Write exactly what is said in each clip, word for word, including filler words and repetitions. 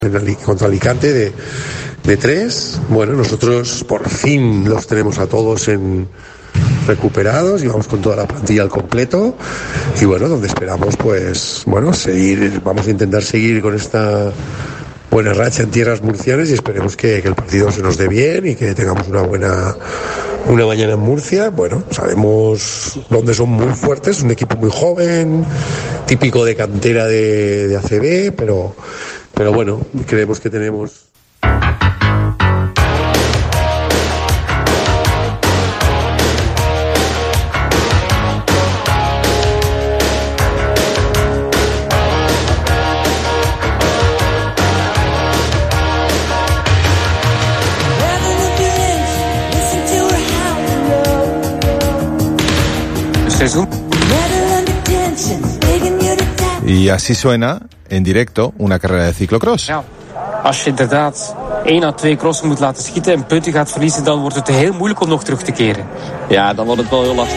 contra Alicante de, de tres. Bueno, nosotros por fin los tenemos a todos en recuperados y vamos con toda la plantilla al completo y bueno, donde esperamos pues bueno, seguir, vamos a intentar seguir con esta buena racha en tierras murcianas y esperemos que, que el partido se nos dé bien y que tengamos una buena una mañana en Murcia. Bueno, sabemos dónde son muy fuertes, un equipo muy joven, típico de cantera de, de A C B, pero pero bueno, creemos que tenemos. Y así suena en directo una carrera de ciclocross. Ja, als je inderdaad één à twee crossen moet laten schieten en punten gaat verliezen, dan wordt het heel moeilijk om nog terug te keren. Ja, dan wordt het wel heel lastig.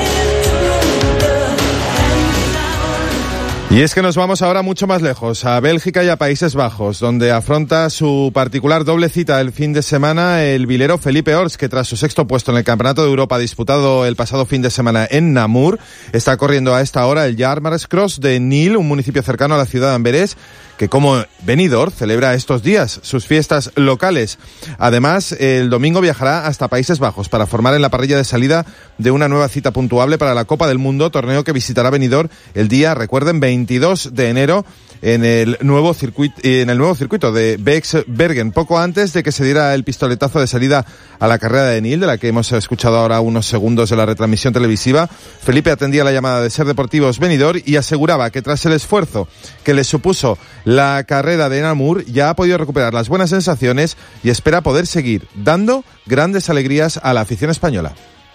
Y es que nos vamos ahora mucho más lejos, a Bélgica y a Países Bajos, donde afronta su particular doble cita el fin de semana el vilero Felipe Ors, que tras su sexto puesto en el Campeonato de Europa disputado el pasado fin de semana en Namur, está corriendo a esta hora el Jaarmarscross de Niel, un municipio cercano a la ciudad de Amberes, que como Benidorm celebra estos días sus fiestas locales. Además, el domingo viajará hasta Países Bajos para formar en la parrilla de salida de una nueva cita puntuable para la Copa del Mundo, torneo que visitará Benidorm el día, recuerden, veintidós de enero en el nuevo circuito, en el nuevo circuito de Beeksbergen, poco antes de que se diera el pistoletazo de salida a la carrera de Niel, de la que hemos escuchado ahora unos segundos de la retransmisión televisiva. Felipe atendía la llamada de Ser Deportivos Benidorm y aseguraba que tras el esfuerzo que le supuso la carrera de Namur ya ha podido recuperar las buenas sensaciones y espera poder seguir dando grandes alegrías a la afición española.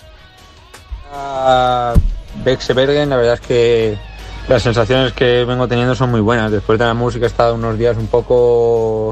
Uh, Beeksbergen, la verdad es que las sensaciones que vengo teniendo son muy buenas. Después de Namur sí que he estado unos días un poco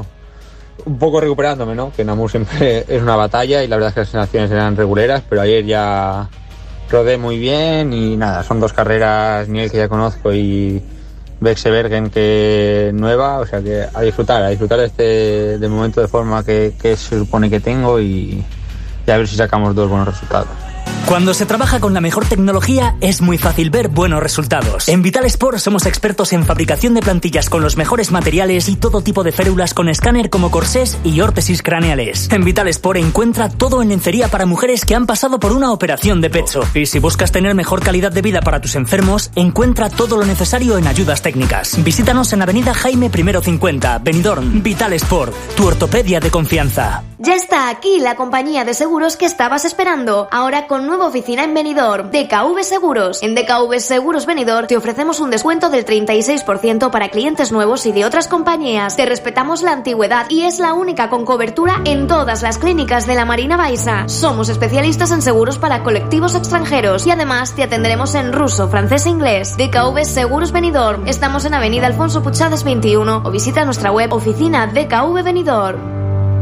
un poco recuperándome, ¿no? Que Namur siempre es una batalla y la verdad es que las sensaciones eran reguleras, pero ayer ya rodé muy bien y nada, son dos carreras, Niel que ya conozco y Beeksbergen que nueva, o sea que a disfrutar, a disfrutar de este de momento de forma que, que se supone que tengo y, y a ver si sacamos dos buenos resultados. Cuando se trabaja con la mejor tecnología es muy fácil ver buenos resultados. En Vital Sport somos expertos en fabricación de plantillas con los mejores materiales y todo tipo de férulas con escáner como corsés y órtesis craneales. En Vital Sport encuentra todo en lencería para mujeres que han pasado por una operación de pecho. Y si buscas tener mejor calidad de vida para tus enfermos, encuentra todo lo necesario en ayudas técnicas. Visítanos en Avenida Jaime I cincuenta, Benidorm. Vital Sport, tu ortopedia de confianza. Ya está aquí la compañía de seguros que estabas esperando. Ahora con nueva oficina en Benidorm, D K V Seguros. En D K V Seguros Benidorm te ofrecemos un descuento del treinta y seis por ciento para clientes nuevos y de otras compañías. Te respetamos la antigüedad y es la única con cobertura en todas las clínicas de la Marina Baixa. Somos especialistas en seguros para colectivos extranjeros y además te atenderemos en ruso, francés e inglés. D K V Seguros Benidorm. Estamos en Avenida Alfonso Puchades veintiuno o visita nuestra web oficina D K V Benidorm.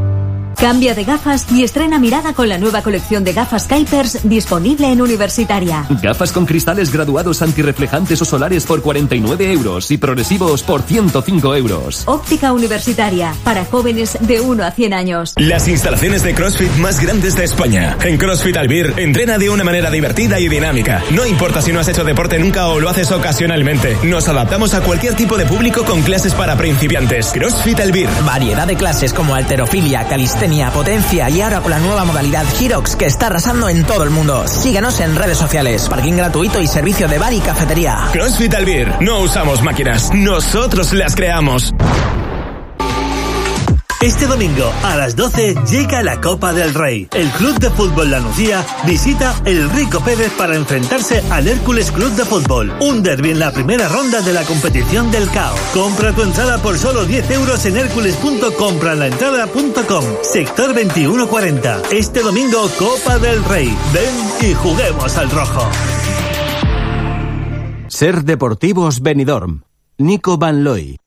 Cambia de gafas y estrena mirada con la nueva colección de gafas Kuipers disponible en Universitaria. Gafas con cristales graduados antirreflejantes o solares por cuarenta y nueve euros y progresivos por ciento cinco euros. Óptica Universitaria, para jóvenes de uno a cien años. Las instalaciones de CrossFit más grandes de España. En CrossFit Albir, entrena de una manera divertida y dinámica. No importa si no has hecho deporte nunca o lo haces ocasionalmente. Nos adaptamos a cualquier tipo de público con clases para principiantes. CrossFit Albir. Variedad de clases como halterofilia, calistenia, potencia y ahora con la nueva modalidad Hyrox que está arrasando en todo el mundo. Síguenos en redes sociales, parking gratuito y servicio de bar y cafetería. CrossFit Albir. No usamos máquinas, nosotros las creamos. Este domingo a las doce llega la Copa del Rey. El Club de Fútbol La Nucía visita el Rico Pérez para enfrentarse al Hércules Club de Fútbol. Un derbi en la primera ronda de la competición del C A O. Compra tu entrada por solo diez euros en hércules punto compralaentrada punto com. Sector veintiuno cuarenta. Este domingo Copa del Rey. Ven y juguemos al rojo. Ser Deportivos Benidorm. Nico Van Looy.